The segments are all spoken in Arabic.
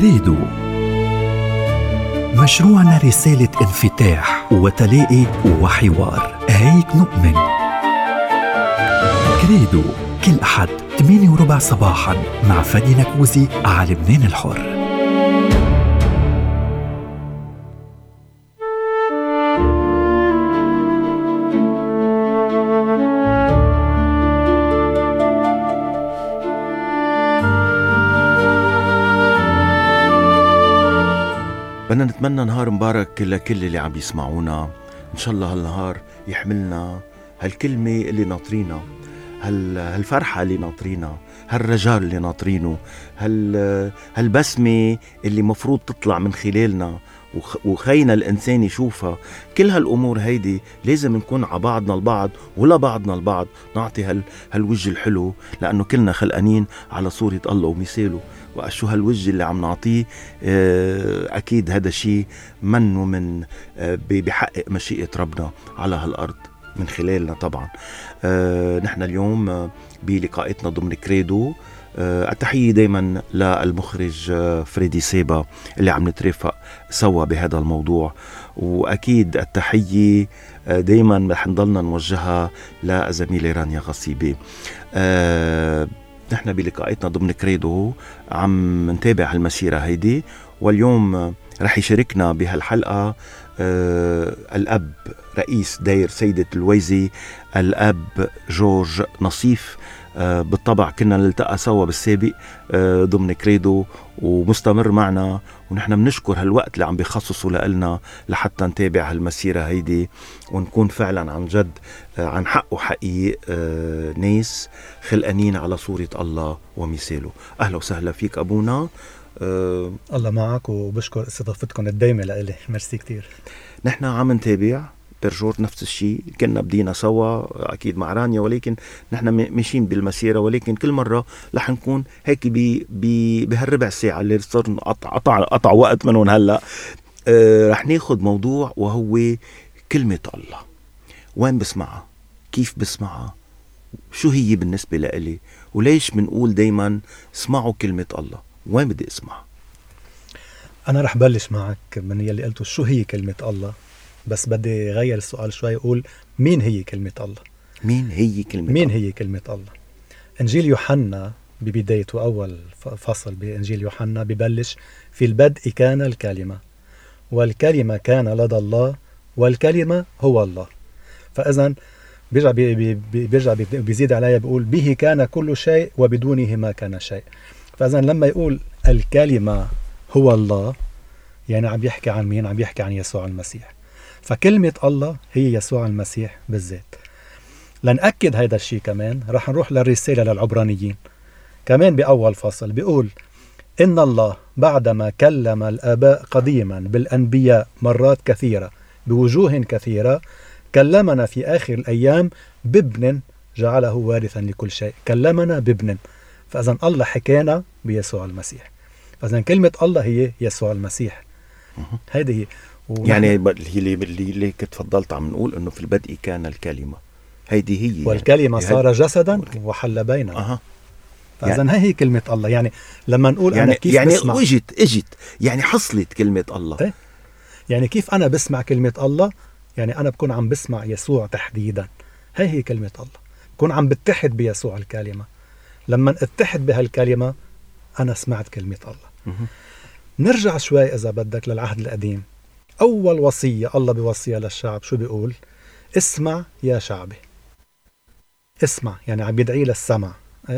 كريدو، مشروعنا رسالة انفتاح وتلاقي وحوار، هيك نؤمن. كريدو كل أحد 8:15 صباحاً مع فادي نكوزي على لبنان الحر. بدنا نتمنى نهار مبارك لكل اللي عم يسمعونا. إن شاء الله هالنهار يحملنا هالكلمة اللي ناطرينا، هالفرحة اللي ناطرينا، هالرجاء اللي ناطرينه، هالبسمة اللي مفروض تطلع من خلالنا وخينا الإنسان يشوفها. كل هالأمور هيدي لازم نكون على بعضنا البعض ولا بعضنا البعض نعطي هالوجه الحلو، لأنه كلنا خلقانين على صورة الله ومثاله. وأشو هالوجه اللي عم نعطيه أكيد هذا شيء منه من بيحقق مشيئة ربنا على هالأرض من خلالنا طبعا. نحن اليوم بلقاءاتنا ضمن كريدو التحية دايما للمخرج فريدي سيبا اللي عم نترافق سوا بهذا الموضوع، وأكيد التحية دايما رح نضلنا نوجهها لزميلة رانيا غصيبي. نحن بلقاءاتنا ضمن كريدو عم نتابع هالمسيرة هيدي، واليوم رح يشاركنا بهالحلقة الأب رئيس داير سيدة الويزي، الأب جورج نصيف. بالطبع كنا نلتقى سوا بالسابق ضمن كريدو ومستمر معنا، ونحن بنشكر هالوقت اللي عم بيخصصوا لنا لحتى نتابع هالمسيرة هيدي ونكون فعلا عن جد عن حق وحقيق ناس خلقانين على صورة الله ومثاله. أهلا وسهلا فيك أبونا. الله معك، وبشكر استضافتكم الدايمة لإلي، ميرسي كتير. نحن عم نتابع برجور نفس الشيء، كنا بدينا سوا أكيد مع رانيا، ولكن نحن ماشيين بالمسيرة، ولكن كل مرة رح نكون هيك بهالربع ساعة اللي صار قطع وقت منهم هلأ. رح ناخد موضوع وهو كلمة الله. وين بسمعها؟ كيف بسمعها؟ شو هي بالنسبة لإلي؟ وليش بنقول دايما اسمعوا كلمة الله؟ وين بدي اسمعها؟ أنا رح بلش معك من يلي قلته شو هي كلمة الله، بس بدي غير السؤال شوي، أقول مين هي كلمة الله؟ مين هي كلمة الله؟ إنجيل يوحنا ببدايته أول فصل بإنجيل يوحنا ببلش في البدء كان الكلمة، والكلمة كان لدى الله، والكلمة هو الله. فإذن بيرجع بيزيد عليها بيقول به كان كل شيء وبدونه ما كان شيء. فإذن لما يقول الكلمة هو الله، يعني عم يحكي عن مين؟ عم يحكي عن يسوع المسيح. فكلمة الله هي يسوع المسيح بالذات. لنأكد هذا الشيء كمان رح نروح للرسالة للعبرانيين كمان بأول فصل بيقول إن الله بعدما كلم الآباء قديما بالأنبياء مرات كثيرة بوجوه كثيرة كلمنا في آخر الأيام بابن جعله وارثا لكل شيء. كلمنا بابن، فإذن الله حكينا بيسوع المسيح. فإذن كلمة الله هي يسوع المسيح. هذه هي. يعني اللي كنت فضلت عم نقول انه في البدء كان الكلمة، هيدي هي والكلمة يعني صار جسدا وحل بيننا. فإذن هي كلمة الله. يعني لما نقول يعني أنا كيف يعني بسمع، اجت يعني حصلت كلمة الله. يعني كيف أنا بسمع كلمة الله؟ يعني أنا بكون عم بسمع يسوع تحديدا. هي كلمة الله، بكون عم بتحد بيسوع الكلمة. لما اتحد بهالكلمة أنا سمعت كلمة الله. نرجع شوي إذا بدك للعهد القديم. أول وصية الله بيوصيها للشعب شو بيقول؟ اسمع يا شعبي. اسمع يعني عم يدعي للسمع.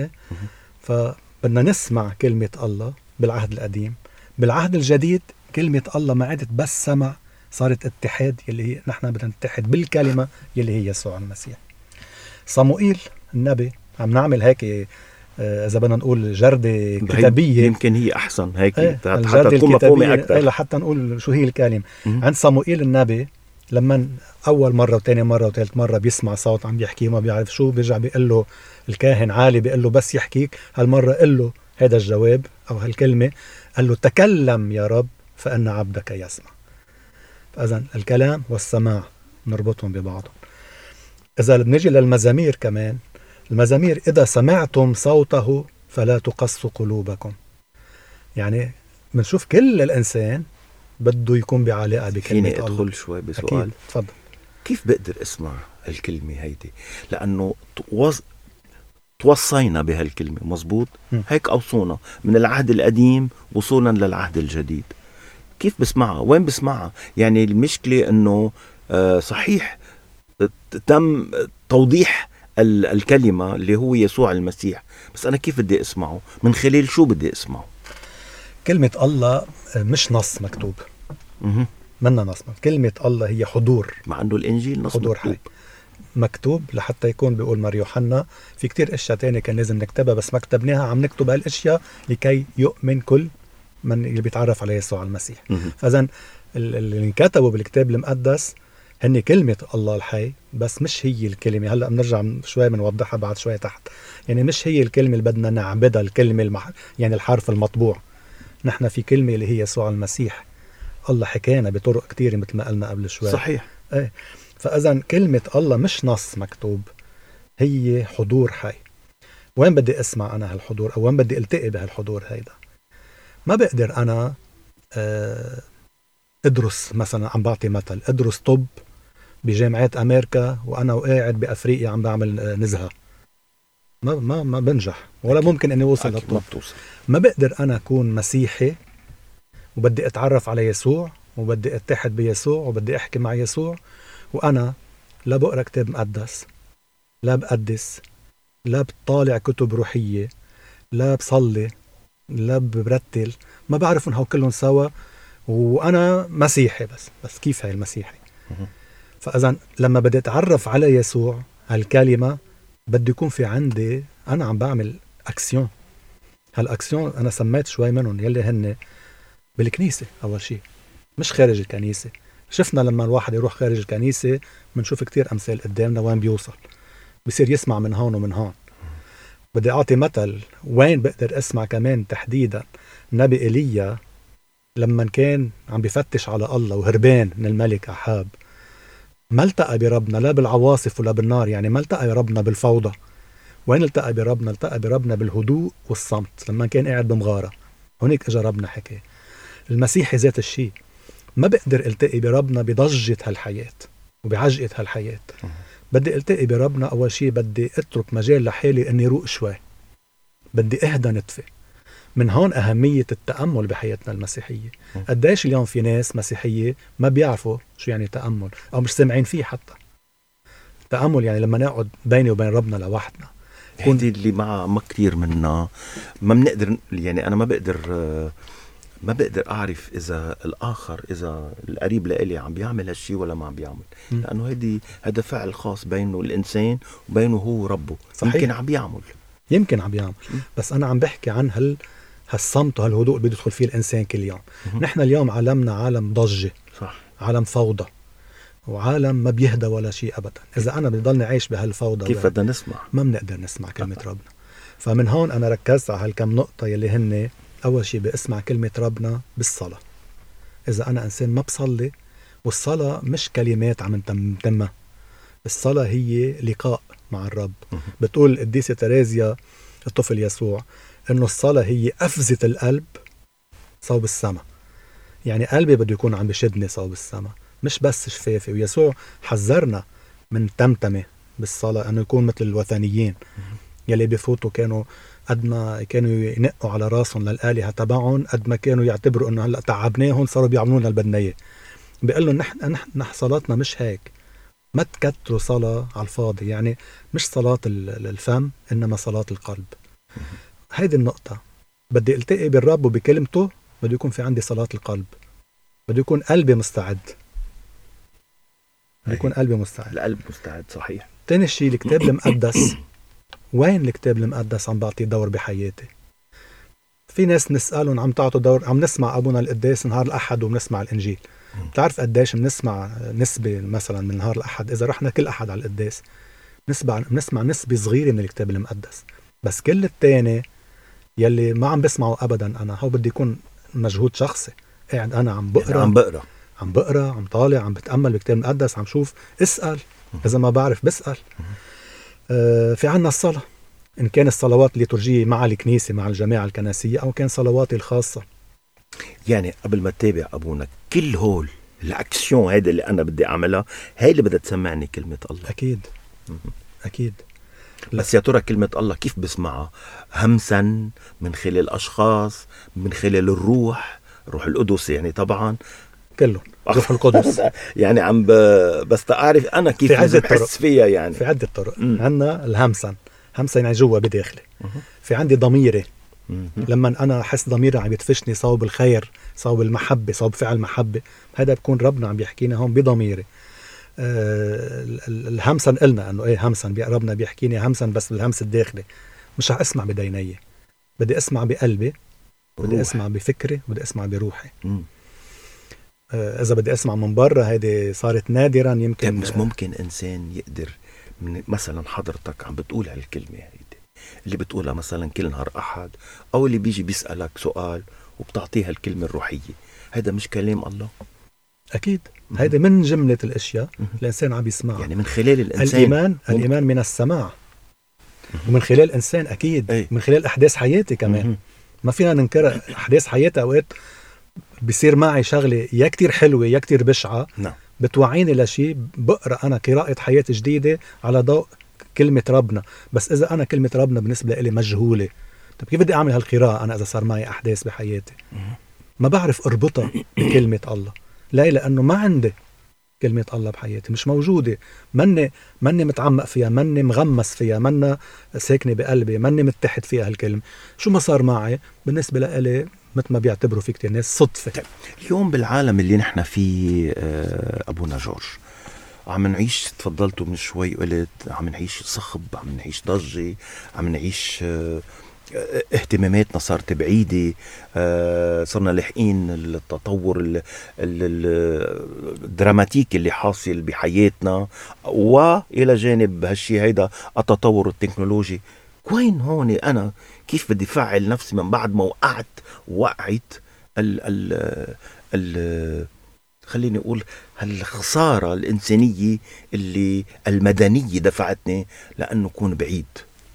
فبدنا نسمع كلمة الله بالعهد القديم. بالعهد الجديد كلمة الله ما عادت بس سمع، صارت اتحاد، يلي نحن بدنا نتحد بالكلمة يلي هي يسوع المسيح. صموئيل النبي، عم نعمل هيك إذا بدنا نقول جردة كتابية، يمكن هي أحسن هيك حتى تكون مفهومة أكثر، حتى نقول شو هي الكلمة. عند صموئيل النبي لما أول مرة وثاني مرة وثالث مرة بيسمع صوت عم يحكي ما بيعرف شو، بيرجع بيقول له الكاهن عالي بيقول له بس يحكيك. هالمرة قل له هذا الجواب أو هالكلمة، قال له تكلم يا رب فإن عبدك يسمع. فإذن الكلام والسماع نربطهم ببعضهم. إذا بنجي للمزامير كمان، المزامير إذا سمعتم صوته فلا تقسوا قلوبكم. يعني بنشوف كل الإنسان بده يكون بعلاقة بكلمة فيني الله. أدخل شوي بسؤال؟ أكيد، تفضل. كيف بقدر اسمع الكلمة هيدي؟ لأنه توصينا بهالكلمة، مزبوط؟ هيك أوصونا من العهد القديم وصولا للعهد الجديد. كيف بسمعها؟ وين بسمعها؟ يعني المشكلة أنه صحيح تم توضيح الكلمة اللي هو يسوع المسيح، بس أنا كيف بدي أسمعه؟ من خلال شو بدي أسمعه؟ كلمة الله مش نص مكتوب، منا نص. كلمة الله هي حضور، مع أنه الإنجيل نص حضور مكتوب. حي مكتوب لحتى يكون بيقول مار يوحنا في كتير اشياء تانية كان لازم نكتبها بس ما كتبناها، عم نكتب هالاشياء لكي يؤمن كل من اللي بيتعرف على يسوع المسيح. فاذا اللي انكتبوا بالكتاب المقدس هن كلمة الله الحي، بس مش هي الكلمة. هلأ بنرجع شوي بنوضحها بعد شوي تحت. يعني مش هي الكلمة اللي بدنا نعبدها، الكلمة يعني الحرف المطبوع. نحن في كلمة اللي هي يسوع المسيح. الله حكينا بطرق كتير مثل ما قلنا قبل شوي. صحيح. ايه. فإذا كلمة الله مش نص مكتوب، هي حضور حي. وين بدي اسمع أنا هالحضور، أو وين بدي التقي بهالحضور هيدا؟ ما بقدر أنا ادرس مثلا، عم بعطي مثل، ادرس طب بجامعات أمريكا وأنا وقاعد بأفريقيا عم بعمل نزهة. ما بنجح، ولا ممكن أني أوصل للطب. ما بقدر أنا أكون مسيحي وبدي أتعرف على يسوع وبدي أتحد بيسوع وبدي أحكي مع يسوع وأنا لا بقرأ كتاب مقدس، لا بقدس، لا بطالع كتب روحية، لا بصلي، لا برتل. ما بعرف إنهم كلهم سوا وأنا مسيحي. بس كيف هاي المسيحي؟ فإذا لما بدي أتعرف على يسوع هالكلمة بدي يكون في عندي أنا عم بعمل أكسيون. هالأكسيون أنا سميت شوي منهم يلي هن بالكنيسة. أول شيء مش خارج الكنيسة. شفنا لما الواحد يروح خارج الكنيسة بنشوف كتير أمثال قدامنا وين بيوصل، بصير يسمع من هون ومن هون. بدي أعطي مثل وين بقدر أسمع كمان تحديدا. نبي إيليا لما كان عم بيفتش على الله وهربان من الملك أحاب، ما التقى بربنا لا بالعواصف ولا بالنار. يعني ما التقى بربنا بالفوضى. وين التقى بربنا؟ التقى بربنا بالهدوء والصمت لما كان قاعد بمغارة. هناك اجى ربنا حكي. المسيح ذات الشيء. ما بقدر التقي بربنا بضجة هالحياة وبعجقة هالحياة. بدي التقي بربنا أول شيء بدي اترك مجال لحالي اني روق شوي، بدي اهدى نتفة. من هون أهمية التأمل بحياتنا المسيحية. قديش اليوم في ناس مسيحية ما بيعرفوا شو يعني تأمل أو مش سامعين فيه حتى. التأمل يعني لما نقعد بيني وبين ربنا لوحدنا. هذه اللي ما كتير منا ما بنقدر. يعني أنا ما بقدر أعرف إذا الآخر، إذا القريب لإلي عم بيعمل هالشي ولا ما عم بيعمل. لأنه هذا فعل خاص بينه الإنسان وبينه هو ربه. صحيح. يمكن عم بيعمل. بس أنا عم بحكي عن هالصمت وهالهدوء اللي بيدخل فيه الإنسان كل يوم. نحن اليوم عالمنا عالم ضجة. صح. عالم فوضى وعالم ما بيهدى ولا شيء أبدا. إذا أنا بضلني عايش بهالفوضى كيف بدنا نسمع؟ ما بنقدر نسمع كلمة ربنا. فمن هون أنا ركزت على هالكم نقطة يلي هن أول شيء بأسمع كلمة ربنا بالصلاة. إذا أنا إنسان ما بصلي، والصلاة مش كلمات عم نتمها، الصلاة هي لقاء مع الرب. بتقول القديسة تريزيا الطفل يسوع إنه الصلاة هي أفزة القلب صوب السماء. يعني قلبي بده يكون عم بشدني صوب السماء، مش بس شفافي. ويسوع حذرنا من تمتمة بالصلاة، أنه يكون مثل الوثنيين يلي بفوتوا كانوا قد ما كانوا ينقوا على راسهم للآلهة تبعهم قد ما كانوا يعتبروا أنه هلأ تعبناهم صاروا بيعملونا البدنية. بيقول لهم نحن صلاتنا مش هيك. ما تكتروا صلاة على الفاضي. يعني مش صلاة الفم إنما صلاة القلب. هيدي النقطة. بدي التقي بالرب وبكلمته، بده يكون في عندي صلاة القلب. بده يكون قلبي مستعد. بده يكون قلبي مستعد. القلب مستعد. صحيح. تاني شيء الكتاب المقدس. وين الكتاب المقدس عم بعطي دور بحياتي؟ في ناس نسألهم عم تعطوا دور. عم نسمع أبونا القداس نهار الأحد وبنسمع الإنجيل. بتعرف قديش بنسمع نسبة مثلا من نهار الأحد؟ إذا رحنا كل أحد على القداس بنسمع نسبة صغيرة من الكتاب المقدس. بس كل التاني يلي ما عم بسمعه أبدا أنا هو بدي يكون مجهود شخصي. قاعد أنا عم بقرأ عم طالع عم بتأمل بالكتاب المقدس، عم شوف، اسأل. إذا ما بعرف بسأل. في عنا الصلاة، إن كان الصلوات الليتورجية مع الكنيسة مع الجماعة الكنسية أو كان صلواتي الخاصة. يعني قبل ما تتابع أبونا كل هول الأكسيون هيدا اللي أنا بدي أعملها هاي اللي بدها تسمعني كلمة الله. أكيد أكيد. بس يا ترى كلمة الله كيف بسمعها؟ همسا من خلال أشخاص، من خلال الروح القدس يعني طبعا كله روح القدس. يعني بس تعرف أنا كيف بحس فيها يعني في عدة طرق. عندنا الهمسا يعني جوا بداخلي. في عندي ضميري، لما أنا أحس ضميري عم يتفشني صوب الخير، صوب المحبة، صوب فعل محبة، هذا بكون ربنا عم بيحكينا هون بضميري. الهمسا قلنا أنه إيه همسا ربنا بيحكيني همسا، بس بالهمس الداخلي مش رح أسمع بديني، بدي أسمع بقلبي، بدي أسمع بفكري، بدي أسمع بروحي. إذا بدي أسمع من برا هيدي صارت نادرا يمكن. مش ممكن إنسان يقدر مثلا حضرتك عم بتقول هالكلمة هيدي اللي بتقولها مثلا كل نهار أحد، أو اللي بيجي بيسألك سؤال وبتعطيها الكلمة الروحية، هذا مش كلام الله؟ أكيد هيدي من جملة الأشياء الإنسان عم يسمعها، يعني من خلال الإنسان. الإيمان من السماع، ومن خلال الإنسان أكيد من خلال أحداث حياتي كمان. ما فينا ننكر أحداث حياتي، أوقات بيصير معي شغلة يا كتير حلوة يا كتير بشعة، بتوعيني لشيء، بقرأ أنا قراءة حياة جديدة على ضوء كلمة ربنا. بس إذا أنا كلمة ربنا بالنسبة لي مجهولة، طب كيف بدي أعمل هالقراءة أنا إذا صار معي أحداث بحياتي ما بعرف أربطها بكلمة الله؟ لا، لأنه ما عندي كلمة الله بحياتي، مش موجودة، مني متعمق فيها، مني مغمس فيها، مني ساكنة بقلبي، مني متحد فيها هالكلمة. شو ما صار معي بالنسبة لي مثل ما بيعتبروا في كتير ناس صدفة. اليوم بالعالم اللي نحن فيه أبونا جورج عم نعيش، تفضلتوا من شوي قلت عم نعيش صخب، عم نعيش ضجة، عم نعيش اهتماماتنا صارت بعيدة، صرنا لاحقين التطور الدراماتيكي اللي حاصل بحياتنا، وإلى جانب هالشي هيدا التطور التكنولوجي. وين هون أنا كيف بدي فعل نفسي من بعد ما وقعت خليني أقول هالخسارة الإنسانية اللي المدنية دفعتني لأنه كون بعيد؟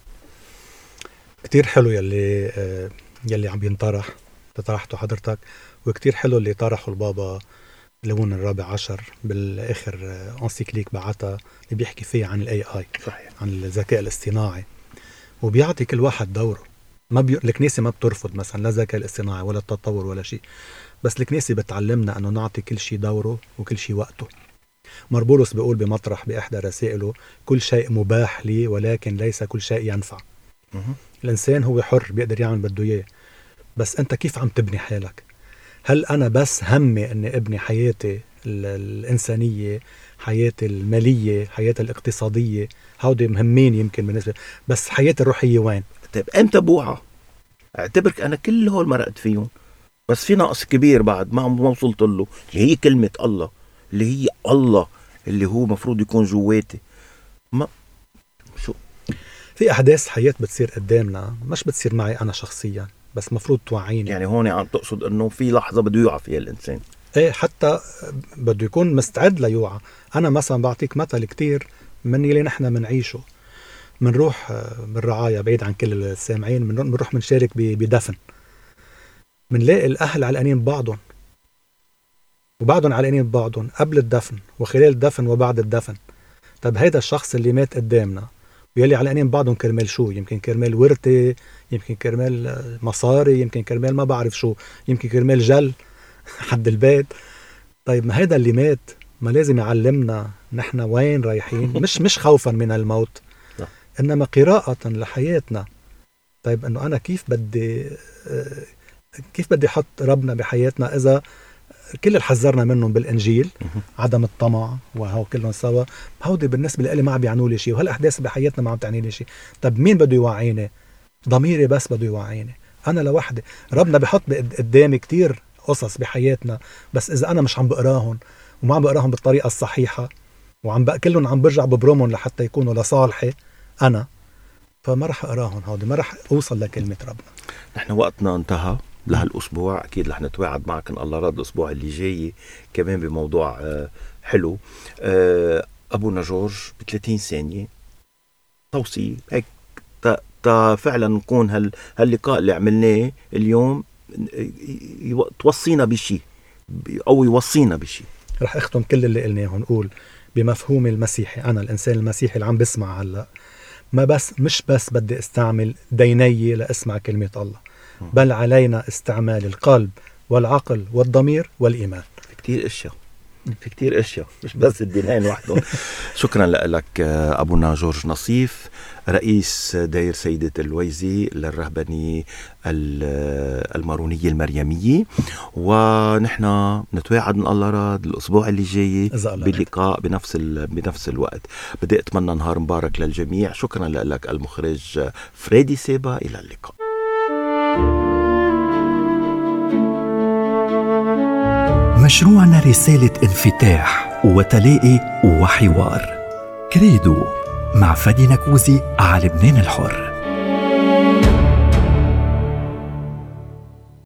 كتير حلو يلي عم ينطرح طرحته حضرتك، وكتير حلو اللي طرحه البابا لون الرابع عشر بالآخر أنسيكليك بعتها اللي بيحكي فيه عن AI، صحيح، عن الذكاء الاصطناعي، وبيعطي كل واحد دوره. الكنيسة ما بترفض مثلا لا الذكاء الاصطناعي ولا التطور ولا شيء، بس الكنيسة بتعلمنا أنه نعطي كل شيء دوره وكل شيء وقته. مربولوس بيقول بمطرح بإحدى رسائله كل شيء مباح لي ولكن ليس كل شيء ينفع. الإنسان هو حر بيقدر يعمل بده إياه، بس أنت كيف عم تبني حالك؟ هل أنا بس همي أني أبني حياتي الإنسانية، حياتي المالية، حياتي الاقتصادية، هودي مهمين يمكن بالنسبة، بس حياتي الروحية وين؟ طيب أمتى بوعى؟ اعتبرك أنا كل هول مرقت فيهم، بس في نقص كبير بعد ما وصلت له، اللي هي كلمة الله، اللي هي الله اللي هو مفروض يكون جواتي. ما شو في أحداث حياة بتصير قدامنا، مش بتصير معي أنا شخصيا، بس مفروض توعيني. يعني هون عم تقصد أنه في لحظة بده يوعى فيها الإنسان؟ إيه، حتى بده يكون مستعد ليوعى. أنا مثلا بعطيك مثل كتير من اللي نحن منعيشه، منروح بالرعاية بعيد عن كل السامعين، منروح منشارك بدفن، منلاقي الأهل علقانين ببعضهم، وبعضهم علقانين ببعضهم قبل الدفن وخلال الدفن وبعد الدفن. طب هيدا الشخص اللي مات قدامنا ويلي علقانين بعضهم كرمال شو؟ يمكن كرمال ورثة، يمكن كرمال مصاري، يمكن كرمال ما بعرف شو، يمكن كرمال جل حد البيت. طيب ما هيدا اللي مات ما لازم يعلمنا نحن وين رايحين؟ مش خوفا من الموت، إنما قراءة لحياتنا. طيب إنه أنا كيف بدي أحط ربنا بحياتنا إذا كل اللي حذرنا منهم بالإنجيل عدم الطمع وهو كلهم سوا، هودي بالنسبة لي ما عم بيعنوا لي شيء، وهالأحداث بحياتنا ما عم تعني لي شيء. طب مين بده يوعيني؟ ضميري بس بده يوعيني، أنا لوحدي. ربنا بحط قدامي كتير قصص بحياتنا، بس إذا أنا مش عم بقراهم وما عم بقراهم بالطريقة الصحيحة كلهم عم برجع ببرمهم لحتى يكونوا لصالحي أنا، فما رح أقراهم، هودي ما رح أوصل لكلمة ربنا. نحن وقتنا انتهى لهالأسبوع. أكيد رح نتواعد معك إن الله راد الأسبوع اللي جاي كمان بموضوع حلو. أبونا جورج ب30 ثانية توصي هيك فعلا نكون هاللقاء اللي عملناه اليوم توصينا بشيء أو يوصينا بشيء. رح أختم كل اللي قلناه ونقول بمفهوم المسيحي، أنا الإنسان المسيحي اللي عم بسمع هلأ مش بس بدي استعمل ديني لأسمع كلمة الله، بل علينا استعمال القلب والعقل والضمير والإيمان. في كتير اشياء مش بس الدينين وحدهم. شكرا لك ابونا جورج نصيف، رئيس دير سيدة الويزي للرهبنة المارونية المريمية، ونحن نتواعد من الله راد الاسبوع اللي جاي بلقاء بنفس الوقت. بدي اتمنى نهار مبارك للجميع. شكرا لك المخرج فريدي سيبا، الى اللقاء. مشروعنا رسالة انفتاح وتلاقي وحوار. كريدو مع فادي نكوزي على لبنان الحر.